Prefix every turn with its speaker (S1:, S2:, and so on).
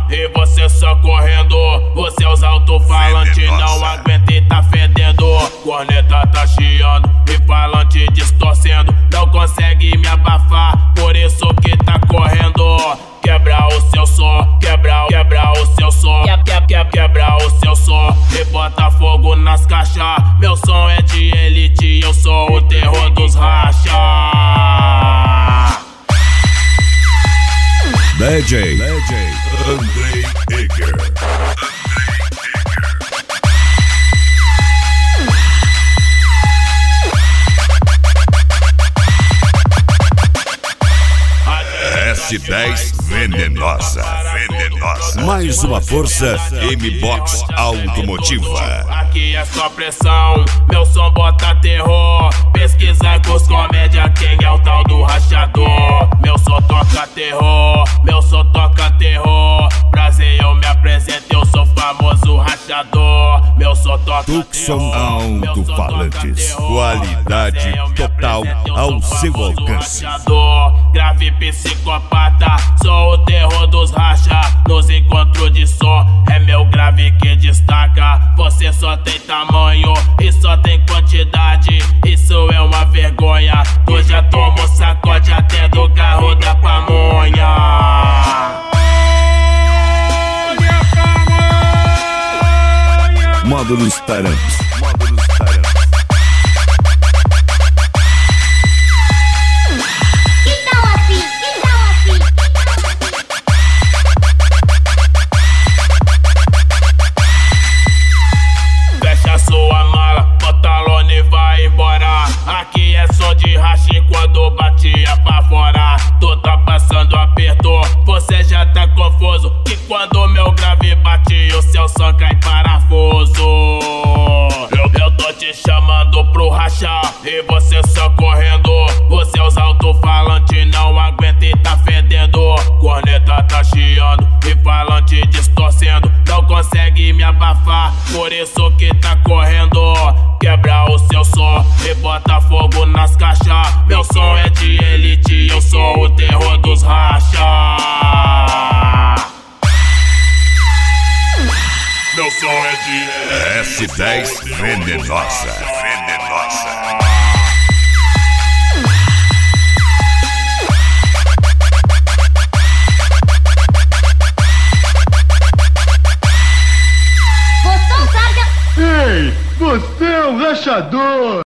S1: e você só correndo. Os seus alto-falantes não aguenta e tá fedendo. Corneta tá chiando e falante distorcendo. Não consegue me abafar, por isso que tá correndo. Quebra o seu som, quebra o seu som, quebra o seu som e bota fogo nas caixas. Meu som é de elite, eu sou o terror dos racha.
S2: DJ Andrei Eger. S10 venenosa. Mais uma força M-Box Automotiva.
S1: Aqui é só pressão, meu som bota terror. Pesquisa com os comédia, quem é o tal do rachador. Meu som toca terror, meu som toca terror. Prazer, eu me apresento, eu sou famoso rachador. Meu som toca
S2: Tucson
S1: terror,
S2: Alto-Falantes, qualidade total ao seu alcance.
S1: Grave psicopata, sou o terror dos racha. Nos encontros de som, é meu grave que destaca. Você só tem tamanho e só tem quantidade, isso é uma vergonha. Tu já tomou sacode até do carro da pamonha.
S2: Módulos Tarantes.
S1: Fecha sua mala, bota lona e vai embora. Aqui é só de racha quando batia pra fora. Tu tá passando aperto, você já tá confuso. Que quando meu grave bate, o seu som cai parafuso. Eu tô te chamando pro racha e você só correndo. Os seus alto-falantes não aguenta e tá fedendo. Corneta tá chiando e falante distorcendo. Não consegue me abafar, por isso que tá correndo. Quebra o seu som e bota fogo nas caixas. Meu som é de elite, eu sou o terror dos racha. Meu som é de
S2: S10 venenosa.
S3: Ei, você é um rachador!